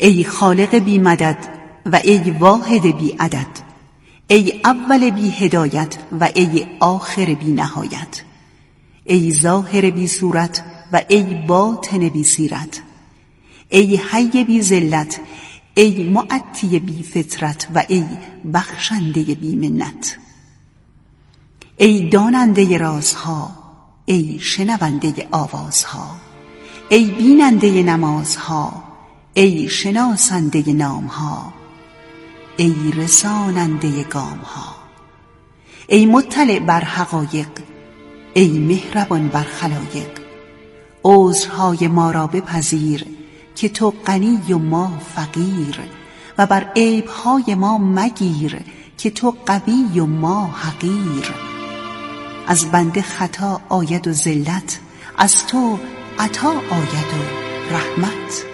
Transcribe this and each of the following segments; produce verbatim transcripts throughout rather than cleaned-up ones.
ای خالق بی مدد و ای واحد بی عدد، ای اول بی هدایت و ای آخر بی نهایت، ای ظاهر بی صورت و ای باطن بی سیرت، ای حی بی ذلت، ای معطی بی فطرت و ای بخشنده بی منت، ای داننده رازها، ای شنونده آوازها، ای بیننده نمازها، ای شناسنده نامها، ای رساننده گامها، ای مطلع بر حقایق، ای مهربان بر خلایق، عذرهای ما را بپذیر که تو غنی و ما فقیر، و بر عیبهای ما مگیر که تو قوی و ما حقیر. از بنده خطا آید و ذلت، از تو عطا آید و رحمت.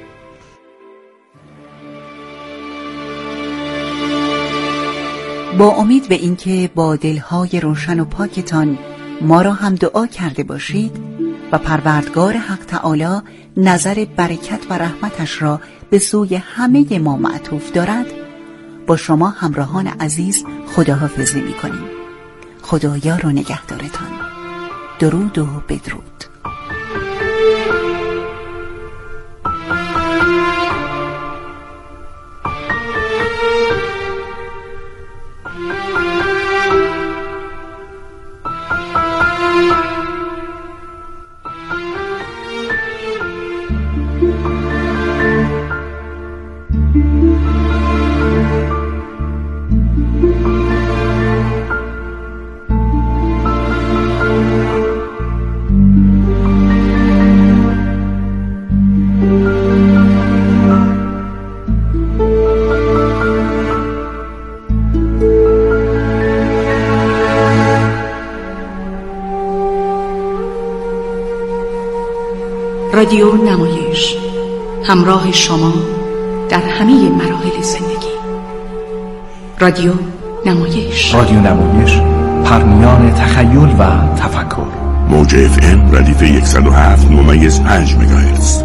با امید به اینکه با دلهای روشن و پاکتان ما را هم دعا کرده باشید و پروردگار حق تعالی نظر برکت و رحمتش را به سوی همه ما معطوف دارد، با شما همراهان عزیز خداحافظی می کنیم. خدایار و نگهدارتان. درود و بدرود. رادیو نمایش، همراه شما در همه مراحل زندگی. رادیو نمایش، رادیو نمایش، پرمیان تخیل و تفکر. موج اف ام ردیف صد و هفت ممیز پنج مگاهرتز.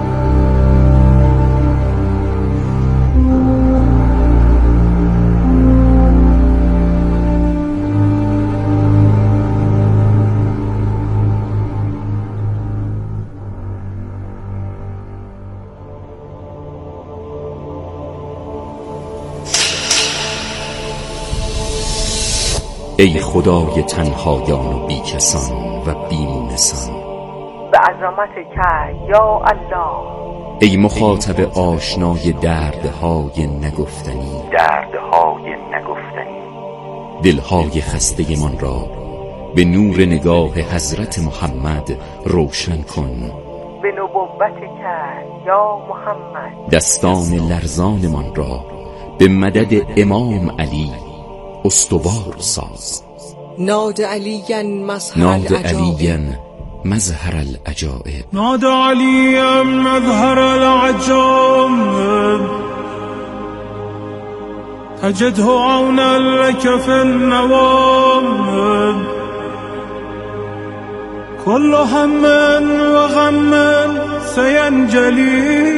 ای خدای تنهایان و بیکسان و بیمونسان، به عظمتک یا الله. ای مخاطب آشنای دردهای نگفتنی، دردهای نگفتنی. دلهای خسته من را به نور نگاه حضرت محمد روشن کن. به نبوتک یا محمد. دستان لرزان من را به مدد امام علی استوار ساز. ناد علیاً مظهر ناد العجائب. علیاً مظهر العجائب. ناد علیاً مظهر العجائب. تجده عونا لك في النوام. كل هم وغم سينجلي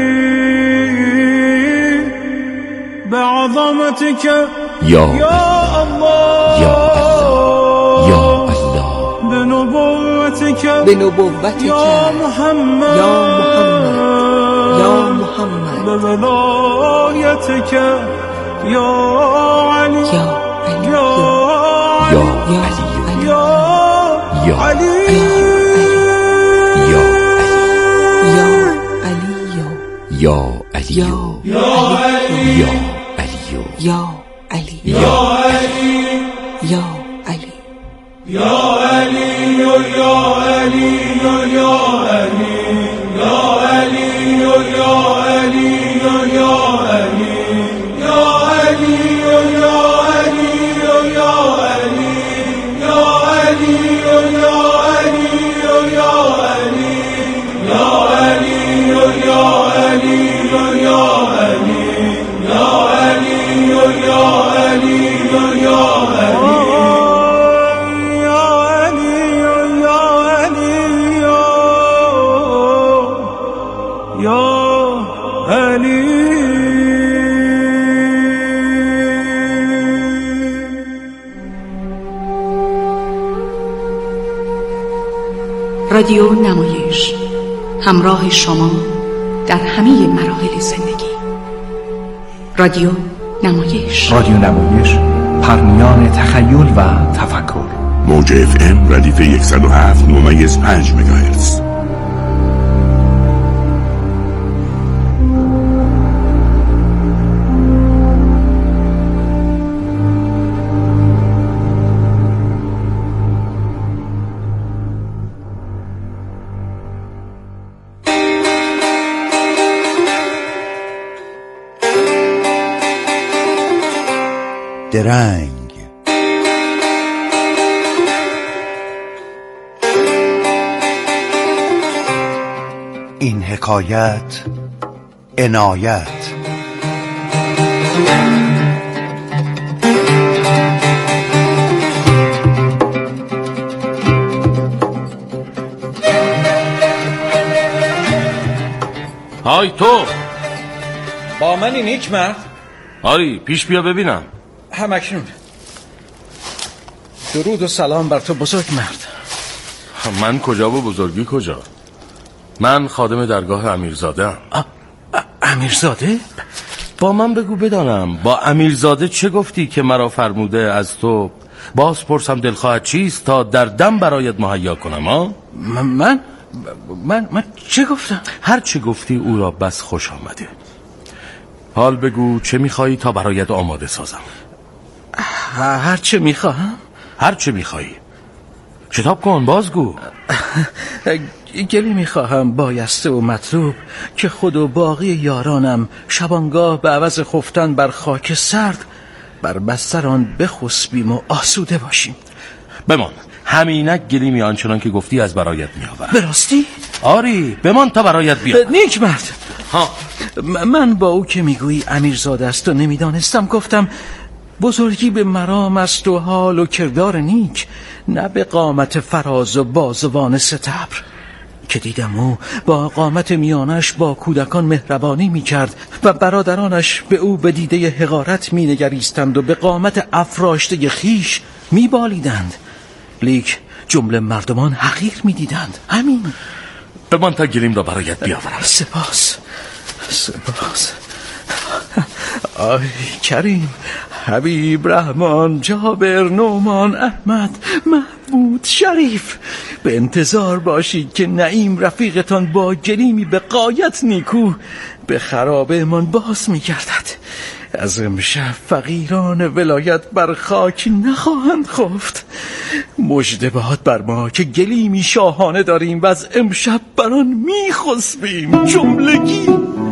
بعظمتك یا الله. یا الله، یا الله. بنبوتك بنبوتك یا محمد، یا محمد، یا محمد. بولایتك یا علی، یا علی، یا یا علی، علی، یا یا علی، یا علی، یا علی، یا یا علی، یا یا علی، علی، یا علی، یا علی، یا یا علی، علی، یا علی، یا علی، یا علی، یا علی، یا علی، یا علی، یا علی، یا علی، یا علی، یا علی، یا علی، یا علی، یا علی، یا علی، یا علی، یا علی، یا رادیو نمایش، همراه شما در همه مراحل زندگی. رادیو نمایش رادیو نمایش، پرمیان تخیل و تفکر. موج اف ام ردیف صد و هفت ممیز پنج مگاهرتز. درنگ. این حکایت عنایت. های تو با من این یک مرد؟ آری پیش بیا ببینم. همکنون. درود و سلام بر تو بزرگ مرد. من کجا و بزرگی کجا؟ من خادم درگاه امیرزاده ام. امیرزاده؟ با من بگو بدانم با امیرزاده چه گفتی که مرا فرموده از تو باز پرسم دلخواهت چیست تا در دم برایت مهیا کنم ها؟ من من من, من چه گفتم؟ هر چه گفتی او را بس خوش آمده. حال بگو چه میخوایی تا برایت آماده سازم. هر چه میخواهم؟ هر چه میخوایی. شتاب کن بازگو. گلی میخواهم بایسته و مطلوب که خود و باقی یارانم شبانگاه به عوض خفتن بر خاک سرد بر بستر آن بخسبیم و آسوده باشیم. بمان همینک گلیمی آنچنان که گفتی از برایت میآورم. به راستی؟ آری بمان تا برایت بیام. نیک مرد. ها من با او که میگویی امیرزاده است و نمیدانستم گفتم بزرگی به مرام است و حال و کردار نیک، نه به قامت فراز و بازوان ستبر. که دیدم او با قامت میانش با کودکان مهربانی میکرد و برادرانش به او به دیده حقارت مینگریستند و به قامت افراشته خیش میبالیدند، لیک جمله مردمان حقیر میدیدند. همین. به من تا گلیم را برایت بیاورم. سپاس سپاس. آی کریم، حبیب، رحمان، جابر، نومان، احمد، محمود، شریف، به انتظار باشید که نعیم رفیقتان با گلیمی به غایت نیکو به خرابه من باز می‌گردد. از امشب فقیران ولایت بر خاک نخواهند خفت. مژده باد بر ما که گلیمی شاهانه داریم و از امشب بر آن می‌خسبیم جملگی.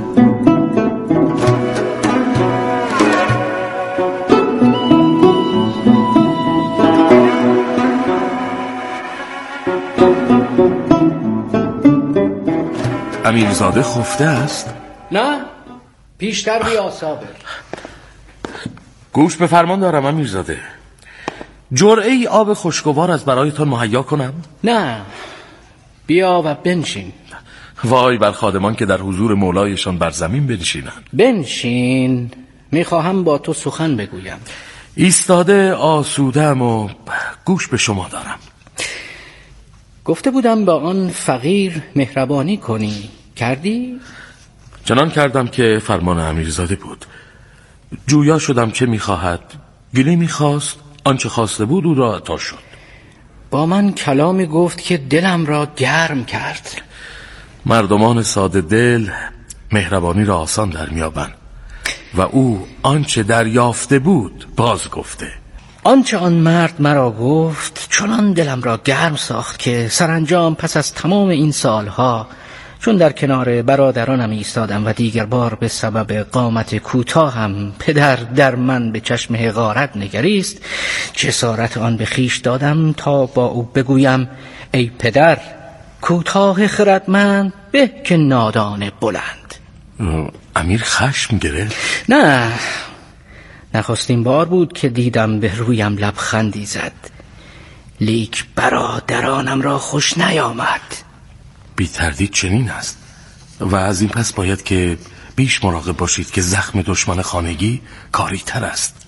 امیرزاده خفته است؟ نه، پیشتر بیا صابر. گوش به فرمان دارم امیرزاده. جرعه ای آب خوشگوار از برایتان مهیا کنم؟ نه، بیا و بنشین. وای بر خادمان که در حضور مولایشان بر زمین بنشینند. بنشین، میخواهم با تو سخن بگویم. ایستاده آسودم و گوش به شما دارم. گفته بودم با آن فقیر مهربانی کنی، کردی؟ چنان کردم که فرمان امیرزاده بود. جویا شدم چه میخواهد. گلی میخواست، آنچه خواسته بود او را عطا شد. با من کلامی گفت که دلم را گرم کرد. مردمان ساده دل مهربانی را آسان در میابند و او آنچه دریافته بود باز گفته. آنچه آن مرد مرا گفت چنان دلم را گرم ساخت که سرانجام پس از تمام این سالها چون در کنار برادرانم ایستادم و دیگر بار به سبب قامت کوتاهم پدر در من به چشم حقارت نگریست، جسارت آن به خیش دادم تا با او بگویم ای پدر، کوتاه خردمند به که نادان بلند. امیر خشم گرفت؟ نه، نخستین بار بود که دیدم به رویم لبخندی زد، لیک برادرانم را خوش نیامد. بی تردید چنین است و از این پس باید که بیش مراقب باشید که زخم دشمن خانگی کاری تر است.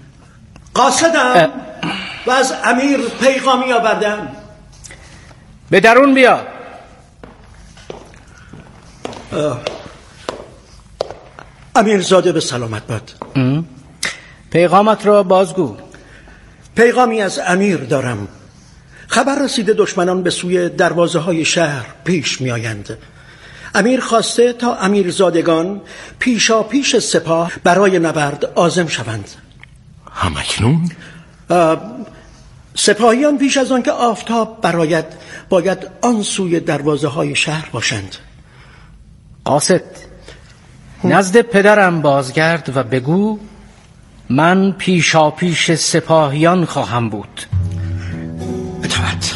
قاصدم و از امیر پیغامی آوردم. به درون بیا. امیرزاده به سلامت باد. پیغامت را بازگو. پیغامی از امیر دارم. خبر رسیده دشمنان به سوی دروازه های شهر پیش می آیند. امیر خواسته تا امیرزادگان پیشا پیش سپاه برای نبرد عازم شوند. همکنون؟ سپاهیان پیش از آن که آفتاب برآید باید آن سوی دروازه های شهر باشند. قاصد، نزد پدرم بازگرد و بگو من پیشا پیش سپاهیان خواهم بود. اطاعت.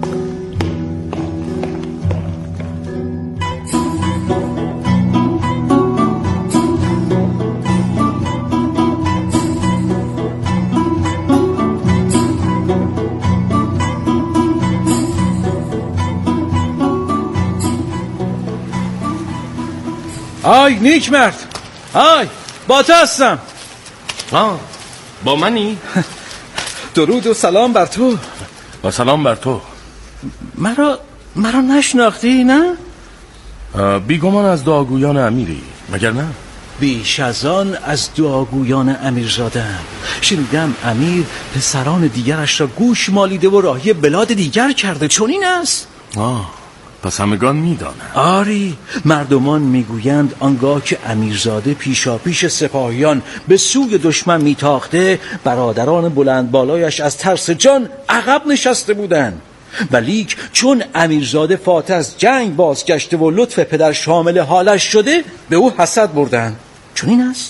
آی نیک مرد، آی با تو هستم. آه با منی؟ درود و سلام بر تو. با سلام بر تو. مرا مرا نشناختی نه؟ بیگمان از دعاگویان امیری مگر نه؟ بیش از آن از دعاگویان امیرزاده‌ام. شنیدم امیر پسران دیگرش را گوش مالیده و راهی بلاد دیگر کرده، چون این است؟ آه پس همگان میدانند. آری، مردمان میگویند آنگاه که امیرزاده پیشا پیش سپاهیان به سوی دشمن میتاخته، برادران بلند بالایش از ترس جان عقب نشسته بودند. ولیک چون امیرزاده فاتح از جنگ بازگشته و لطف پدر شامل حالش شده، به او حسد بردند. چون این است؟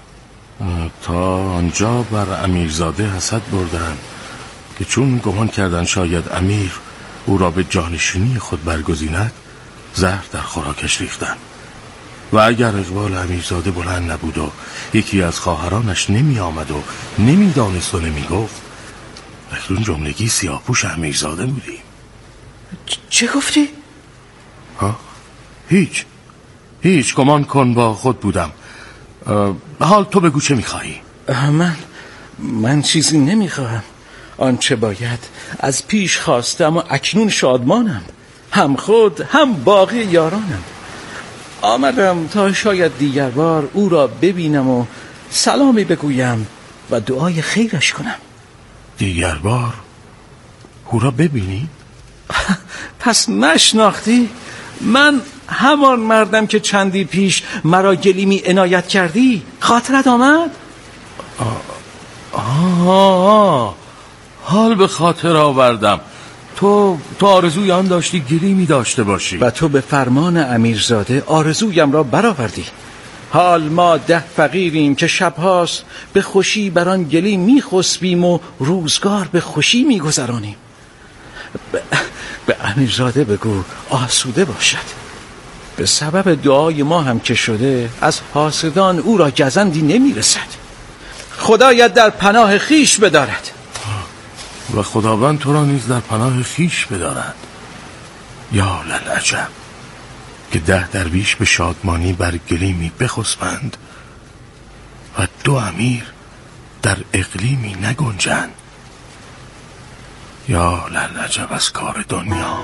تا آنجا بر امیرزاده حسد بردند که چون گمان کردند شاید امیر او را به جانشینی خود برگزیند، زهر در خوراکش ریختند. و اگر اقبال امیرزاده بلند نبود و یکی از خواهرانش نمی آمد و نمی دانست و نمی گفت، اکنون جملگی سیاه‌پوش امیرزاده بودیم. چه گفتی؟ ها؟ هیچ هیچ گمان کن با خود بودم. حال تو بگو چه میخواهی؟ من من چیزی نمیخواهم. آنچه باید از پیش خواستم و اکنون شادمانم، هم خود هم باقی یارانم. آمدم تا شاید دیگر بار او را ببینم و سلامی بگویم و دعای خیرش کنم. دیگر بار او را ببینی؟ پس نشناختی؟ من همان مردم که چندی پیش مرا گلیمی عنایت کردی، خاطرت آمد؟ آه آه حال به خاطر آوردم. تو تو آرزوی آن داشتی گلیمی داشته باشی و تو به فرمان امیرزاده آرزویم را برآوردی. حال ما ده فقیریم که شبهاست به خوشی بر آن گلیم میخسبیم و روزگار به خوشی میگذرانیم. ب... به امیرزاده بگو آسوده باشد. به سبب دعای ما هم که شده، از حاسدان او را گزندی نمیرسد. خدایت در پناه خیش بدارد. و خداوند تو را نیز در پناه خیش بدارد. یا للعجب که ده درویش به شادمانی بر گلیمی بخسبند و دو امیر در اقلیمی نگنجند. یا للعجب از کار دنیا.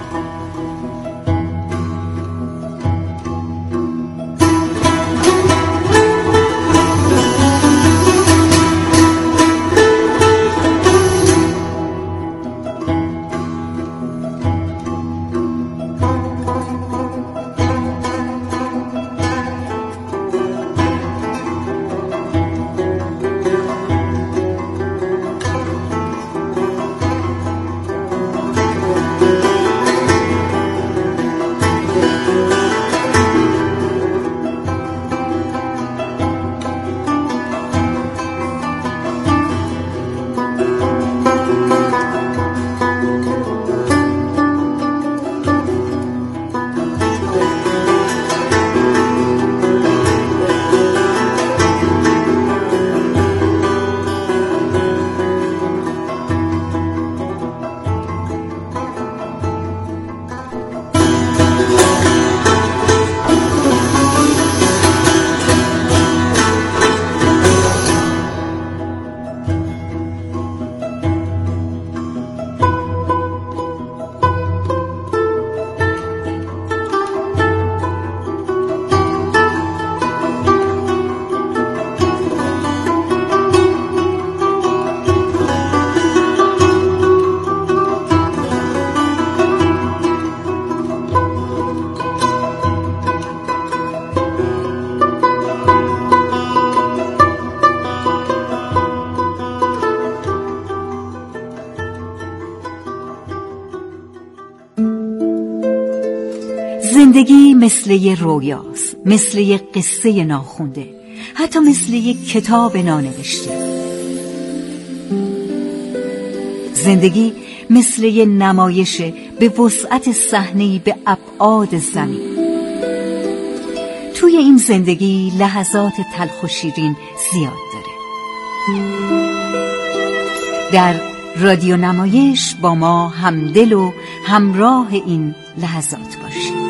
زندگی مثل یه رویاست، مثل یه قصه ناخونده، حتی مثل یه کتاب نانوشته. زندگی مثل یه نمایش به وسعت صحنه‌ای به ابعاد زمین. توی این زندگی لحظات تلخ و شیرین زیاد داره. در رادیو نمایش با ما همدل و همراه این لحظات باشید.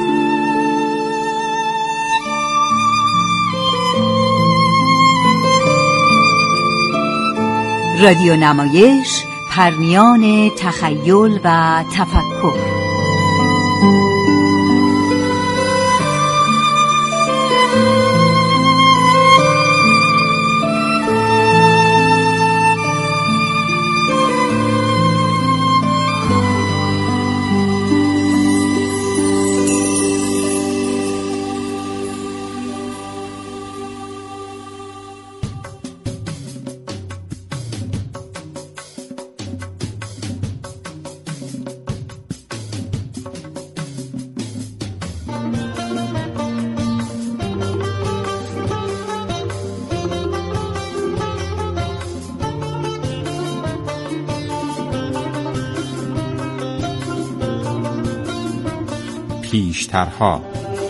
رادیو نمایش، پرمیان تخیل و تفکر. پیشترها.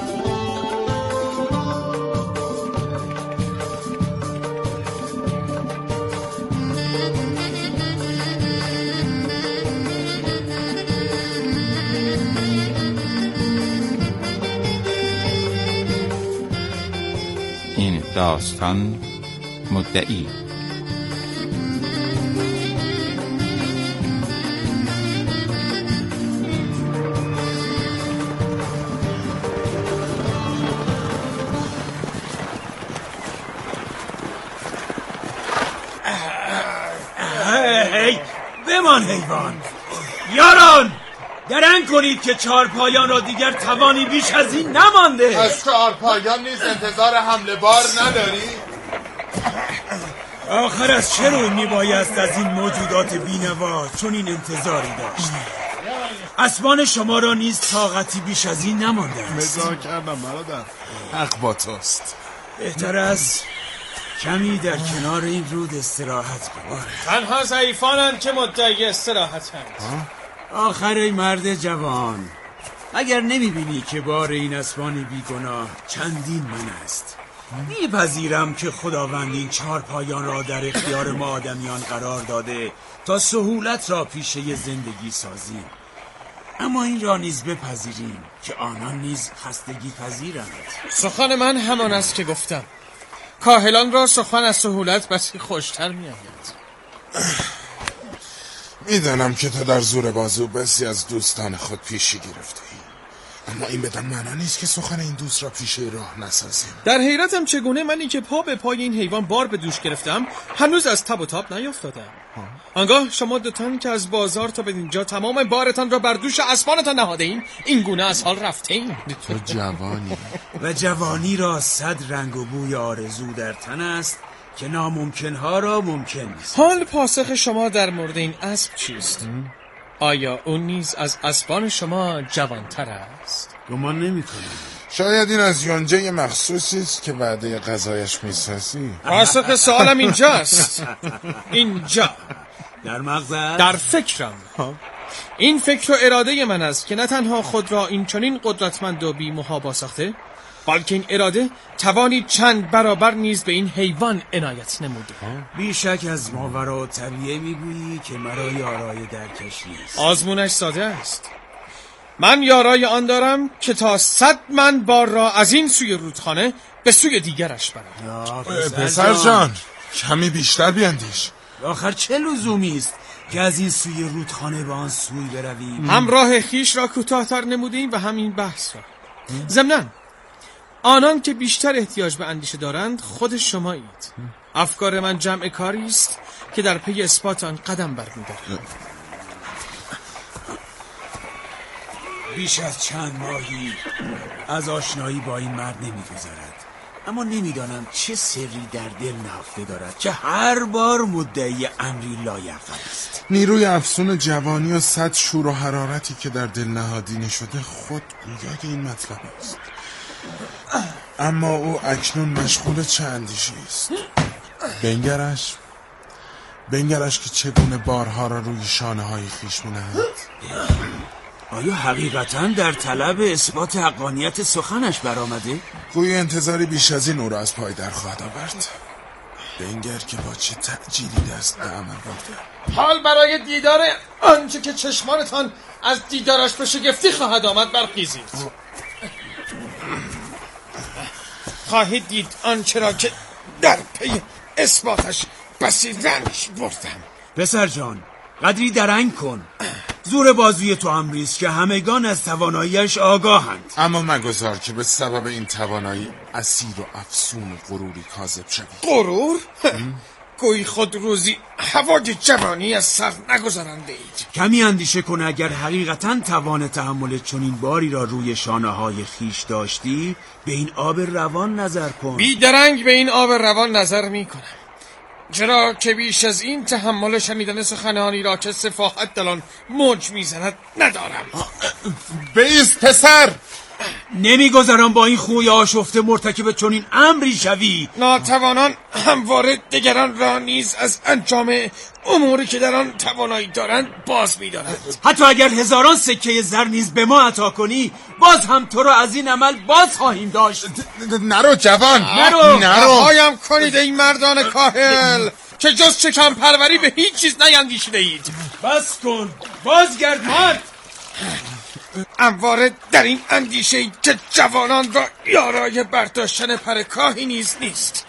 این داستان مدعی. بمان حیوان، یاران درنگ کنید که چهارپایان را دیگر توانی بیش از این نمانده. از چهارپایان نیز انتظار حمله بار نداری؟ آخر از چه روی میبایست از این موجودات بینوا چون این انتظاری داشت؟ اسبان شما را نیز طاقتی بیش از این نمانده است. مزاح کردم برادر، حق با توست. بهتر است کمی در کنار این رود استراحت کنید. تنها ضعیفانند که مدعی استراحتند. آخر ای مرد جوان، اگر نمیبینی که بار این اسبان بیگناه چندین من است، میپذیرم که خداوند این چهار پایان را در اختیار ما آدمیان قرار داده تا سهولت را پیشه زندگی سازیم. اما این را نیز بپذیریم که آنان نیز خستگی پذیرند. سخن من همان است که گفتم. کاهلان را سخن از سهولت بسی خوشتر می آید. میدانم که تو در زور بازو بسی از دوستان خود پیشی گرفته ای، اما این بدان معنا نیست که سخن این دوست را پیشه راه نسازیم. در حیرتم چگونه منی که پا به پای این حیوان بار به دوش گرفتم هنوز از تب و تاب نیافتادم. آنگاه شما دوتان که از بازار تا به اینجا تمام بارتان را بر دوش اسبانتان نهاده این این گونه از حال رفته این. تو جوانی و جوانی را صد رنگ و بوی آرزو در تن است که ناممکنها را ممکن است. حال پاسخ شما در مورد این اسب چیست؟ آیا اون نیز از اسبان شما جوانتر است؟ گمان نمی کنم. شاید این از یونجه مخصوصی است که وعده غذایش میسازی. پاسخ سوالم اینجاست. اینجا در مغزت؟ در فکرم. این فکر و اراده من است که نه تنها خود را این چنین قدرتمند و بی محابا ساخته، بلکه این اراده توانی چند برابر نیز به این حیوان عنایت نموده. بیشک از ماورا طبیعه میگویی که مرا یارای درکش نیست. آزمونش ساده است. من یارای آن دارم که تا صد من بار را از این سوی رودخانه به سوی دیگرش برم. پسر جان کمی بیشتر بیندیش. آخر چه لزومی است که از این سوی رودخانه به آن سوی برویم؟ هم راه خیش را کوتاه‌تر نمودیم و همین بحث را. ضمناً آنان که بیشتر احتیاج به اندیشه دارند خود شمایید. افکار من جمع کاری است که در پی اثبات آن قدم برمی‌دارد. بیش از چند ماهی از آشنایی با این مرد نمی‌گذرد، اما نمیدانم چه سری در دل نهفته دارد که هر بار مدعی امری لایعقل است. نیروی افسون جوانی و صد شور و حرارتی که در دل نهادینه شده خود گویای این مطلب است. اما او اکنون مشغول چه اندیشی است. بنگرش بنگرش که چگونه بارها را روی شانه های خیش می‌نهد. آیا حقیقتاً در طلب اثبات حقانیت سخنش برآمده؟ گویی انتظاری بیش از این او را از پای در خواهد آورد. بنگر که با چه تعجیلی دست به عمل برده. حال برای دیدار آنچه که چشمانتان از دیدارش به شگفتی خواهد آمد برخیزید. خواهید دید آنچه را که در پی اثباتش بسی رنج بردم. پسر جان، قدری درنگ کن. زور بازوی تو امریست که همگان از تواناییش آگاهند. اما مگذار که به سبب این توانایی اسیر و افسون و غروری کاذب شوی. غرور؟ گویی خود روزی هوای جوانی از سر نگذرنده اید. کمی اندیشه کن، اگر حقیقتا توان تحمل چنین باری را روی شانه های خیش داشتی، به این آب روان نظر کن. بیدرنگ به این آب روان نظر می کنم، چرا که بیش از این تحمل شنیدن سخنانی را که سفاحت دلان موج میزند ندارم. بایست پسر. نمیگذارم با این خوی آشفته مرتکب چنین امری شوی. ناتوانان همواره دیگران را نیز از انجام اموری که در آن توانایی دارند باز می‌دارند. حتی اگر هزاران سکه زر نیز به ما عطا کنی، باز هم تو را از این عمل باز خواهیم داشت. نرو جوان، نرو. نرو. رهایم کنید این مردان کاهل که جز شکم پروری به هیچ چیز نیندیشیده اید. بس کن، بازگرد مرد. همواره در این اندیشه که جوانان را یارای برداشتن پر کاهی نیز نیست.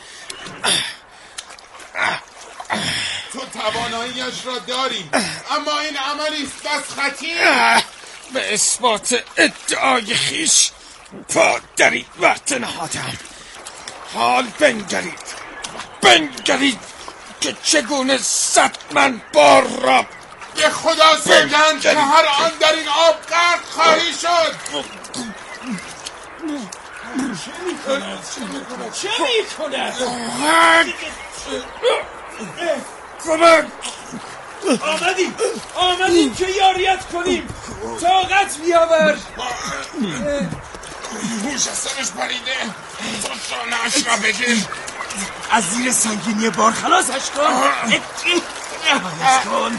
تو تواناییش را داری، اما این عملی است بس خطیر. به اثبات ادعای خیش پا در این وقت نهادم. حال بنگرید بنگرید که چگونه صد من بار را به خدا سوگند که هر آن در این آب غرق خواهی شد. چه میکند؟ چه میکند؟ کمک! آمدیم آمدیم که یاریت کنیم. طاقت بیاور. پوش از سرش پریده، تو شانه‌اش را بگیر. از زیر سنگینی بار خلاصش کن. خلاصش کن.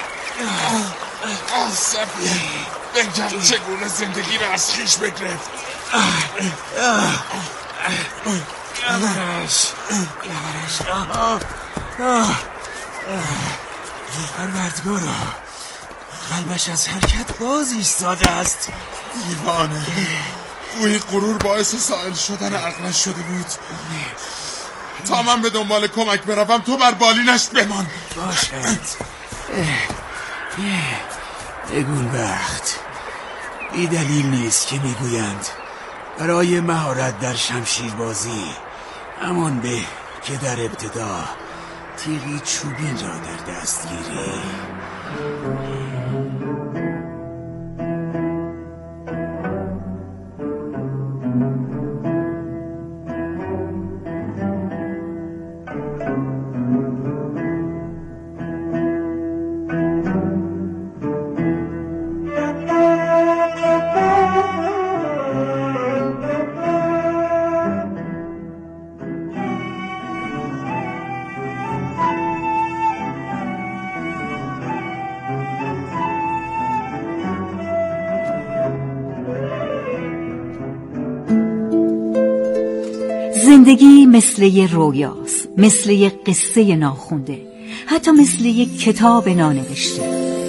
آسفی بنگر چگونه زندگی را از خیش بگرفت. یاورش یاورش پروردگارا، قلبش از حرکت باز ایستاده است. دیوانه، گویی غرور باعث سائل شدن عقلش شده بود. تا من به دنبال کمک بروم تو بر بالینش بمان. باشد. بگون بخت، بی دلیل نیست که میگویند برای مهارت در شمشیر بازی همان به که در ابتدا تیغی چوبین را در دست گیری. زندگی مثل یه رویاست، مثل یه قصه ناخونده، حتی مثل یه کتاب نانوشته.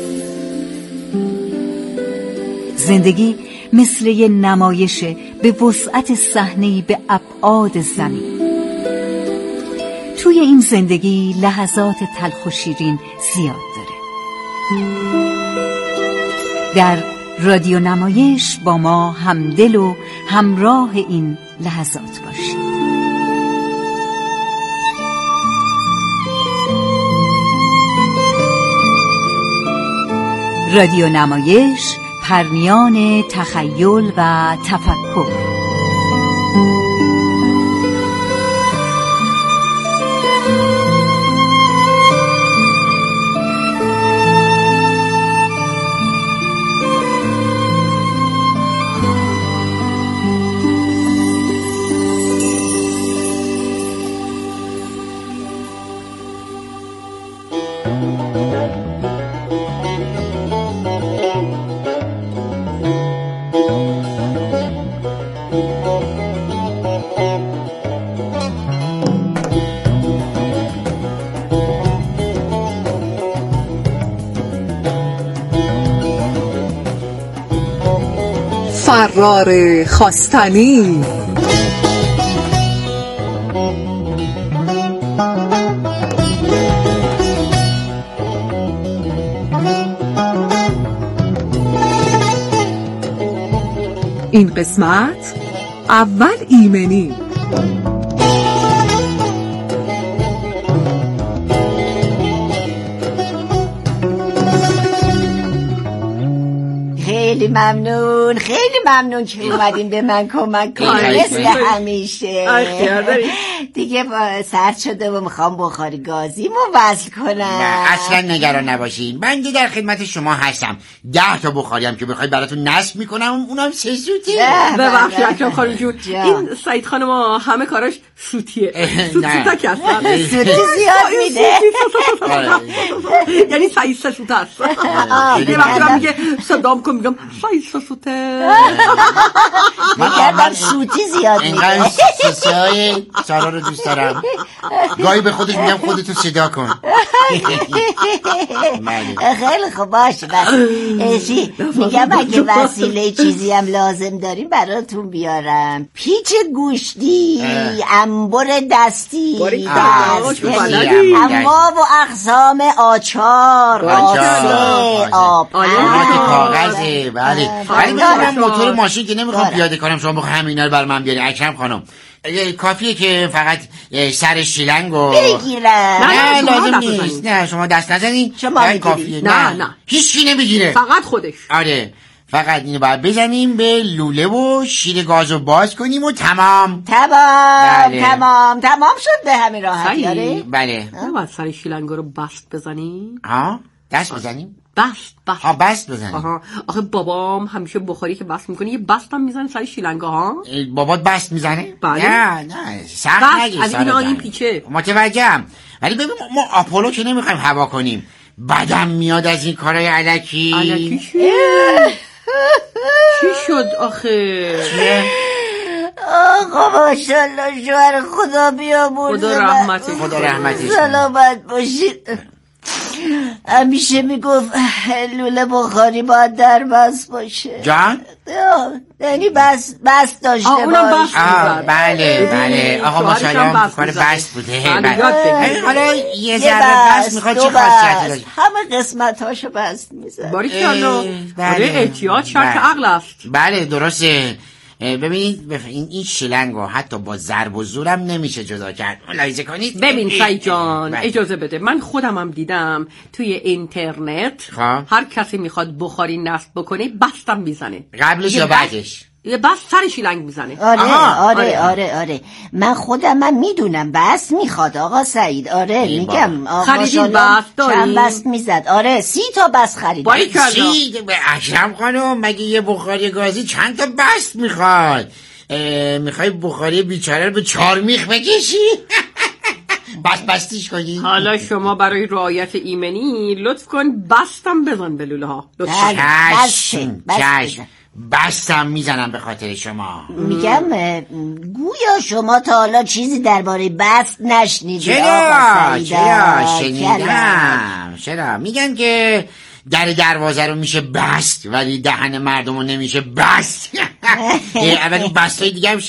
زندگی مثل یه نمایشه به وسعت صحنه‌ای به ابعاد زمین. توی این زندگی لحظات تلخ و شیرین زیاد داره. در رادیو نمایش با ما همدل و همراه این لحظات باشید. رادیو نمایش، پرمیان تخیل و تفکر. فرار خواستنی. این قسمت اول ایمنی. خیلی ممنون خیلی ممنون که اومدین به من کمک کنید مثل همیشه. دیگه سرد شده و میخوام بخاری گازیمو وصل کنم. اصلا نگران نباشین، من در خدمت شما هستم. ده تا بخاریم که بخوای براتون نصب میکنم، اونم سه سوته. ببخشید اکرم خانم جون، این سعید خانم همه کاراش سوتیه. سوت سوتک هستن، سوتی زیاد میده. یعنی سعید سه سوت هست. یه وقتی من میگه صدام کن میگم سعید سه سوته. میگردم سوتی زیاد میده. اینقدر سوته های سارا رو دوست دارم. گاهی به خودش میگم خودتو صدا کن. خیلی خوب باشه. میگم اگه وسیله چیزی هم لازم داریم براتون بیارم. پیچ گوشتی، انبر دستی، انواع و اقسام آچار، آسه، آب کاغذه. بله ولی من موتور ماشین که نمیخوام پیاده کنم، شما بخواه همینا رو بر من بیاری اکرم خانم. کافیه که فقط سر شیلنگ و بگیرم. نه لازم نیست. نه شما دست نزنین. شما میگیرید. نه نه هیچی نمیگیره، فقط خودش. آره فقط اینو باید بزنیم به لوله و شیر گازو باز کنیم و تمام تمام بله. تمام تمام شد به همین راحتی. آره بله. نباید سر شیلنگا رو بست بزنیم؟ ها دست بزنیم؟ بست بست ها بست بزنیم. آها. آخه بابام همیشه بخاری که بست میکنه یه بست هم میزنه سر شیلنگا ها. بابات بست میزنه؟ بله. نه نه سخت نگیر. از این آنیم پیچه متوجهم، ولی ببین ما آپولو که نمیخوایم هوا کنیم. بدم میاد از این کارهای علکی. علکی چی؟ چی شد آخه؟ چیه؟ آقا ماشالله شوهر خدا بیامرزه. خدا رحمتش خدا رحمتش سلامت باشید. همیشه میگفت لوله بخاری باید در بس باشه. جان؟ یعنی بس بس داشته باشه. اونم بس آه بله بله آقا ماشالله کار بس بوده. حالا یه ذره بس میخواد چه خاصیتی داره؟ همه قسمت هاشو بس میزن. باریکالله. آره احتیاط شرط عقل است. بله درسته. ببینید این این شیلنگو حتی با ضرب و زورم نمیشه جدا کرد. ملاحظه کنید. ببین سعید جان اجازه بده، من خودم هم دیدم توی اینترنت خواه؟ هر کسی میخواد بخاری نصب بکنه بستم میزنه. قبلش یا بعدش؟ یه بس سر شیلنگ میزنه. آره آره آره آره من خودم من میدونم بس میخواد آقا سعید. آره میگم آقا خریدین بس داری؟ چند بس میزد. آره سی تا بس خرید. چی؟ اکرم خانم مگه یه بخاری گازی چند تا بس میخواد؟ میخوای بخاری بیچاره رو به چهار میخ بکشی؟ بس بستیش کنی؟ حالا شما برای رعایت ایمنی لطف کن بستم بزن به لوله ها. چشم چشم بستم میزنم به خاطر شما. میگم گویا شما تا حالا چیزی درباره بست نشنیدی. چرا چرا شنیدم. چرا میگن که در دروازه رو میشه بست ولی دهن مردم رو نمیشه بست. اولین بستای دیگه هم